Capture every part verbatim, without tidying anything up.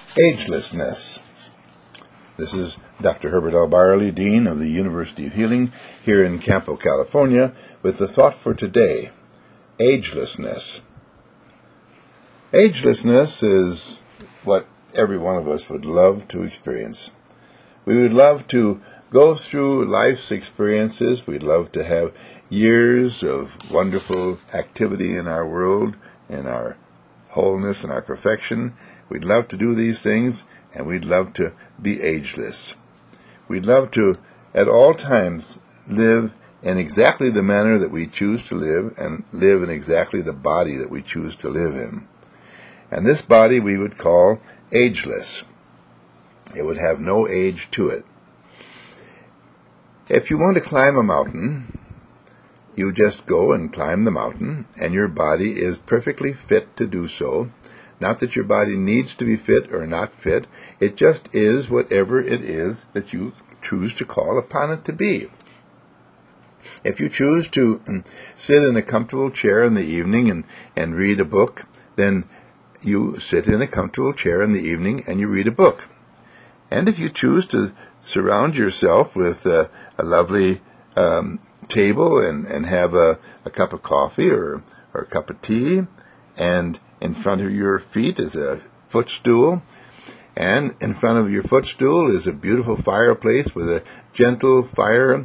Agelessness. This is Doctor Herbert L. Byerly, Dean of the University of Healing here in Campo, California, with the thought for today, agelessness. Agelessness is what every one of us would love to experience. We would love to go through life's experiences. We'd love to have years of wonderful activity in our world, in our wholeness and our perfection. We'd love to do these things, and we'd love to be ageless. We'd love to, at all times, live in exactly the manner that we choose to live, and live in exactly the body that we choose to live in. And this body we would call ageless. It would have no age to it. If you want to climb a mountain, you just go and climb the mountain, and your body is perfectly fit to do so. Not that your body needs to be fit or not fit. It just is whatever it is that you choose to call upon it to be. If you choose to sit in a comfortable chair in the evening and, and read a book, then you sit in a comfortable chair in the evening and you read a book. And if you choose to surround yourself with a, a lovely um, table and, and have a, a cup of coffee or, or a cup of tea, and in front of your feet is a footstool, and in front of your footstool is a beautiful fireplace with a gentle fire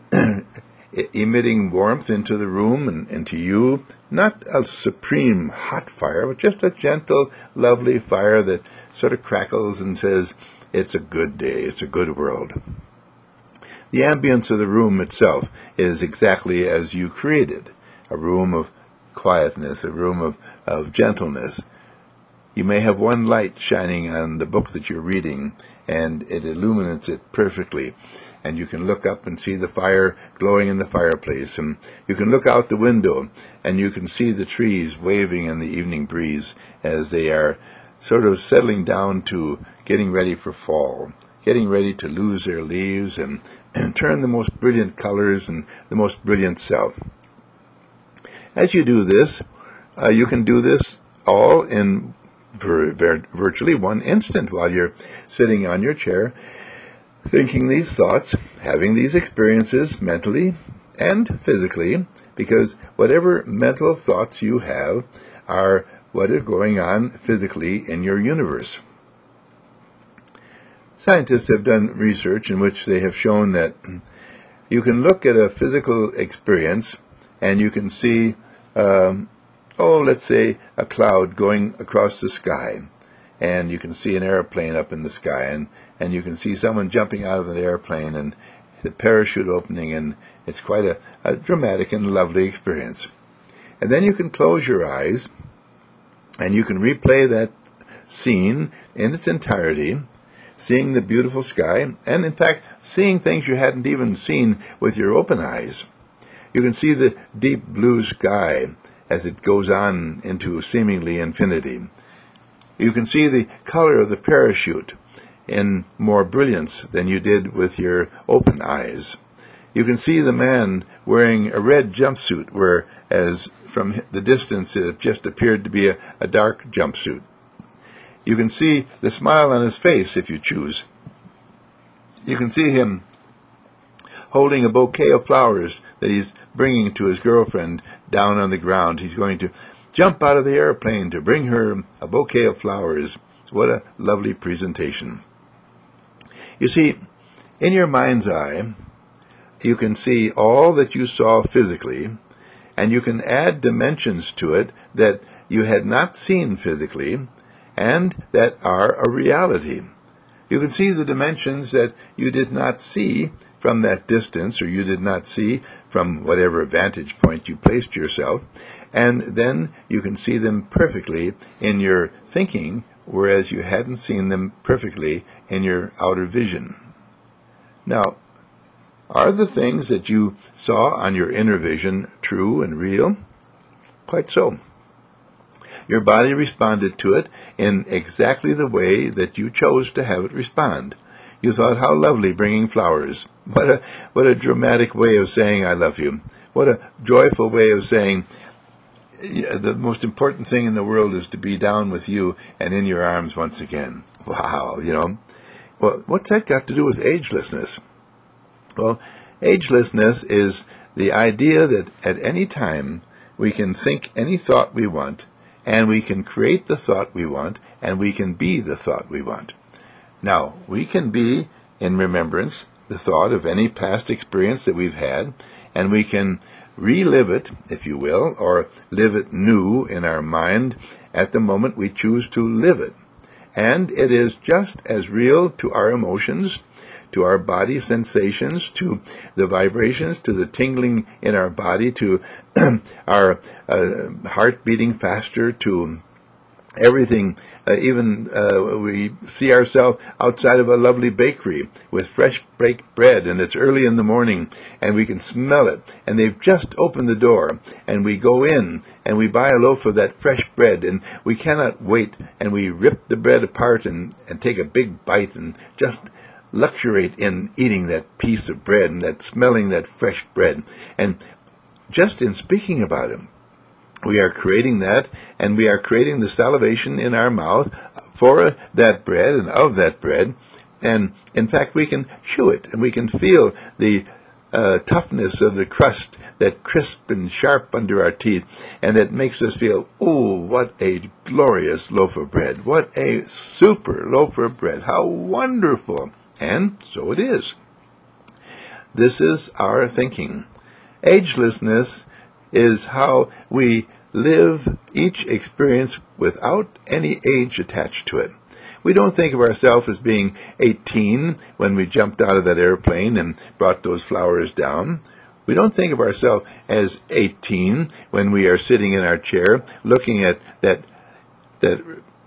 emitting warmth into the room and into you. Not a supreme hot fire, but just a gentle, lovely fire that sort of crackles and says, it's a good day, it's a good world. The ambience of the room itself is exactly as you created, a room of quietness, a room of, of gentleness. You may have one light shining on the book that you're reading, and it illuminates it perfectly. And you can look up and see the fire glowing in the fireplace, and you can look out the window, and you can see the trees waving in the evening breeze as they are sort of settling down to getting ready for fall, getting ready to lose their leaves and, and turn the most brilliant colors and the most brilliant self. As you do this, uh, you can do this all in vir- vir- virtually one instant while you're sitting on your chair, thinking these thoughts, having these experiences mentally and physically, because whatever mental thoughts you have are what is going on physically in your universe. Scientists have done research in which they have shown that you can look at a physical experience and you can see Um, oh, let's say a cloud going across the sky, and you can see an airplane up in the sky, and, and you can see someone jumping out of an airplane and the parachute opening, and it's quite a, a dramatic and lovely experience. And then you can close your eyes, and you can replay that scene in its entirety, seeing the beautiful sky, and in fact, seeing things you hadn't even seen with your open eyes. You can see the deep blue sky as it goes on into seemingly infinity. You can see the color of the parachute in more brilliance than you did with your open eyes. You can see the man wearing a red jumpsuit, whereas from the distance it just appeared to be a, a dark jumpsuit. You can see the smile on his face if you choose. You can see him holding a bouquet of flowers that he's bringing to his girlfriend down on the ground. He's going to jump out of the airplane to bring her a bouquet of flowers. What a lovely presentation. You see, in your mind's eye, you can see all that you saw physically, and you can add dimensions to it that you had not seen physically, and that are a reality. You can see the dimensions that you did not see from that distance, or you did not see from whatever vantage point you placed yourself, and then you can see them perfectly in your thinking, whereas you hadn't seen them perfectly in your outer vision. Now, are the things that you saw on your inner vision true and real? Quite so. Your body responded to it in exactly the way that you chose to have it respond. You thought, how lovely bringing flowers. What a what a dramatic way of saying I love you. What a joyful way of saying yeah, the most important thing in the world is to be down with you and in your arms once again. Wow, you know. Well, what's that got to do with agelessness? Well, agelessness is the idea that at any time we can think any thought we want, and we can create the thought we want, and we can be the thought we want. Now, we can be in remembrance the thought of any past experience that we've had, and we can relive it, if you will, or live it new in our mind at the moment we choose to live it. And it is just as real to our emotions, to our body sensations, to the vibrations, to the tingling in our body, to our uh, heart beating faster, to everything. Uh, even uh, we see ourselves outside of a lovely bakery with fresh baked bread, and it's early in the morning, and we can smell it, and they've just opened the door, and we go in, and we buy a loaf of that fresh bread, and we cannot wait, and we rip the bread apart and, and take a big bite and just luxuriate in eating that piece of bread and that smelling that fresh bread. And just in speaking about it, we are creating that, and we are creating the salivation in our mouth for that bread and of that bread. And in fact, we can chew it, and we can feel the uh, toughness of the crust, that crisp and sharp under our teeth, and that makes us feel, oh, what a glorious loaf of bread. What a super loaf of bread. How wonderful. And so it is. This is our thinking. Agelessness is how we live each experience without any age attached to it. We don't think of ourselves as being eighteen when we jumped out of that airplane and brought those flowers down. We don't think of ourselves as eighteen when we are sitting in our chair looking at that that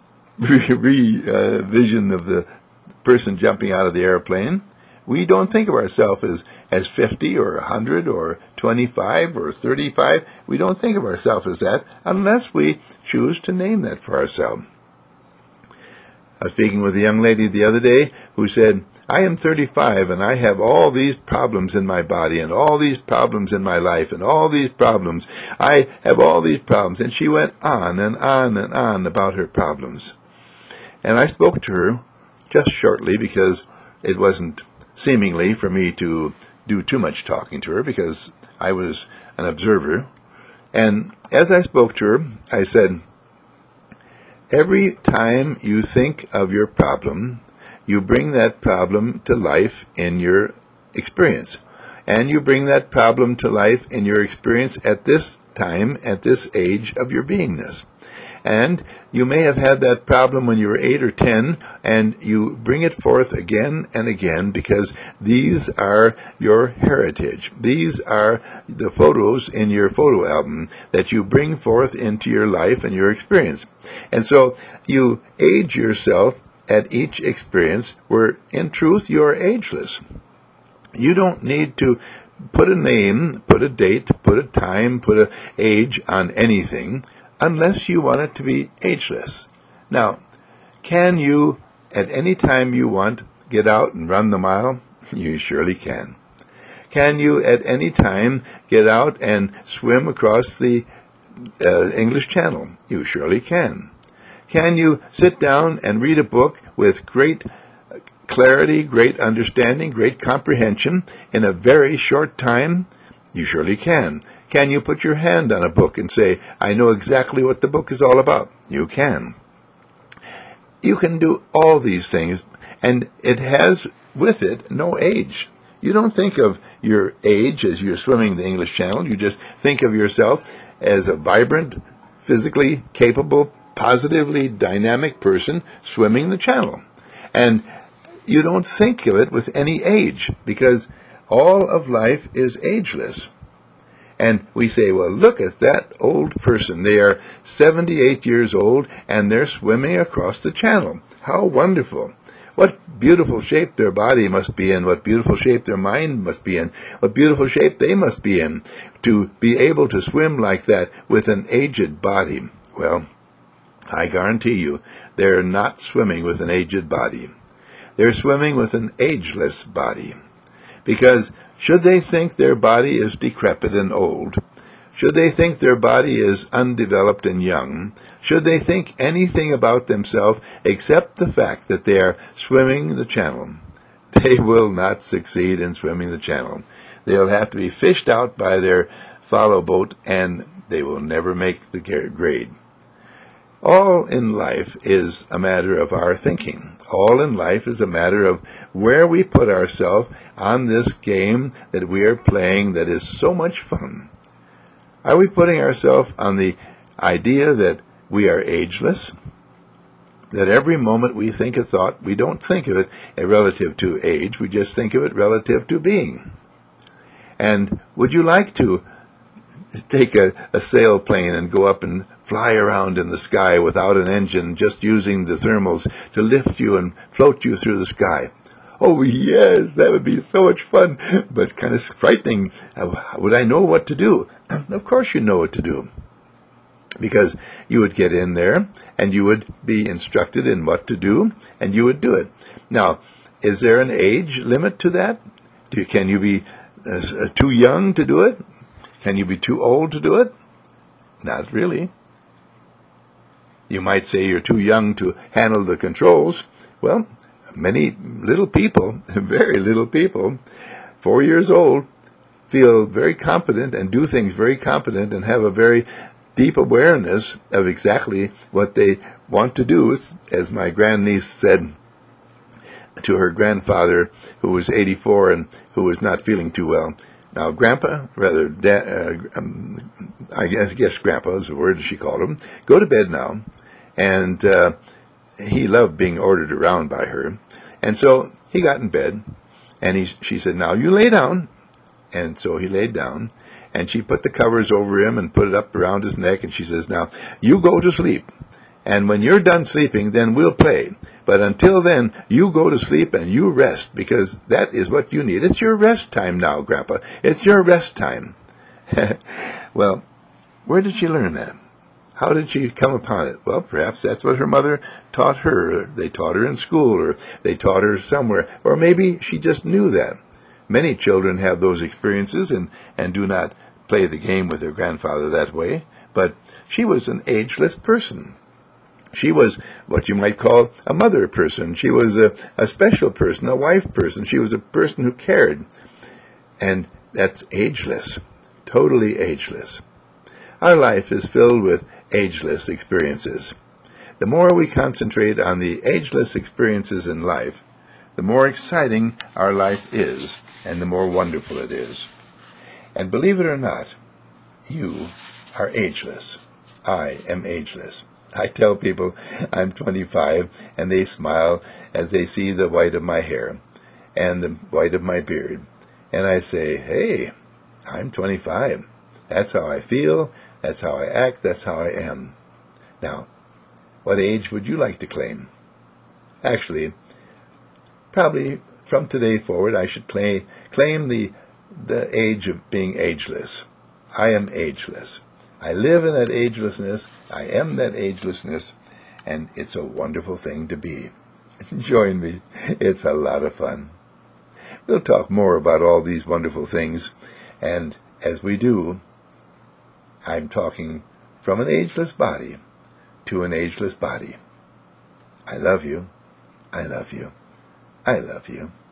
re-vision of the person jumping out of the airplane. We don't think of ourselves as, as fifty or one hundred or twenty-five or thirty-five. We don't think of ourselves as that unless we choose to name that for ourselves. I was speaking with a young lady the other day who said, I am thirty-five and I have all these problems in my body and all these problems in my life and all these problems. I have all these problems. And she went on and on and on about her problems. And I spoke to her just shortly because it wasn't seemingly for me to do too much talking to her because I was an observer. And as I spoke to her, I said, every time you think of your problem, you bring that problem to life in your experience. And you bring that problem to life in your experience at this time, at this age of your beingness. And you may have had that problem when you were eight or ten, and you bring it forth again and again because these are your heritage. These are the photos in your photo album that you bring forth into your life and your experience. And so you age yourself at each experience where, in truth, you are ageless. You don't need to put a name, put a date, put a time, put an age on anything, unless you want it to be ageless. Now, can you, at any time you want, get out and run the mile? You surely can. Can you, at any time, get out and swim across the uh, English Channel? You surely can. Can you sit down and read a book with great clarity, great understanding, great comprehension in a very short time? You surely can. Can you put your hand on a book and say, I know exactly what the book is all about? You can. You can do all these things, and it has with it no age. You don't think of your age as you're swimming the English Channel. You just think of yourself as a vibrant, physically capable, positively dynamic person swimming the channel. And you don't think of it with any age, because all of life is ageless. And we say, well, look at that old person. They are seventy-eight years old, and they're swimming across the channel. How wonderful. What beautiful shape their body must be in, what beautiful shape their mind must be in, what beautiful shape they must be in to be able to swim like that with an aged body. Well, I guarantee you, they're not swimming with an aged body. They're swimming with an ageless body. Because should they think their body is decrepit and old, should they think their body is undeveloped and young, should they think anything about themselves except the fact that they are swimming the channel, they will not succeed in swimming the channel. They'll have to be fished out by their follow boat, and they will never make the grade. All in life is a matter of our thinking. All in life is a matter of where we put ourselves on this game that we are playing that is so much fun. Are we putting ourselves on the idea that we are ageless? That every moment we think a thought, we don't think of it relative to age, we just think of it relative to being. And would you like to take a, a sailplane and go up and fly around in the sky without an engine, just using the thermals to lift you and float you through the sky? Oh, yes, that would be so much fun, but kind of frightening. Would I know what to do? Of course you know what to do, because you would get in there and you would be instructed in what to do, and you would do it. Now, is there an age limit to that? Do you, can you be uh, too young to do it? Can you be too old to do it? Not really. You might say you're too young to handle the controls. Well, many little people, very little people, four years old, feel very competent and do things very competent and have a very deep awareness of exactly what they want to do. As my grandniece said to her grandfather, who was eighty-four and who was not feeling too well, now, Grandpa, rather, da, uh, um, I guess, guess Grandpa is the word she called him, go to bed now. And uh, he loved being ordered around by her. And so he got in bed, and he, she said, now you lay down. And so he laid down, and she put the covers over him and put it up around his neck, and she says, now, you go to sleep. And when you're done sleeping, then we'll play. But until then, you go to sleep and you rest, because that is what you need. It's your rest time now, Grandpa. It's your rest time. Well, where did she learn that? How did she come upon it? Well, perhaps that's what her mother taught her. They taught her in school, or they taught her somewhere. Or maybe she just knew that. Many children have those experiences and, and do not play the game with their grandfather that way. But she was an ageless person. She was what you might call a mother person. She was a, a special person, a wife person. She was a person who cared. And that's ageless, totally ageless. Our life is filled with ageless experiences. The more we concentrate on the ageless experiences in life, the more exciting our life is, and the more wonderful it is. And believe it or not, you are ageless. I am ageless. I tell people I'm twenty-five, and they smile as they see the white of my hair and the white of my beard. And I say, hey, I'm twenty-five. That's how I feel, that's how I act, that's how I am. Now, what age would you like to claim? Actually, probably from today forward, I should claim, claim the, the age of being ageless. I am ageless. I live in that agelessness, I am that agelessness, and it's a wonderful thing to be. Join me. It's a lot of fun. We'll talk more about all these wonderful things, and as we do, I'm talking from an ageless body to an ageless body. I love you. I love you. I love you.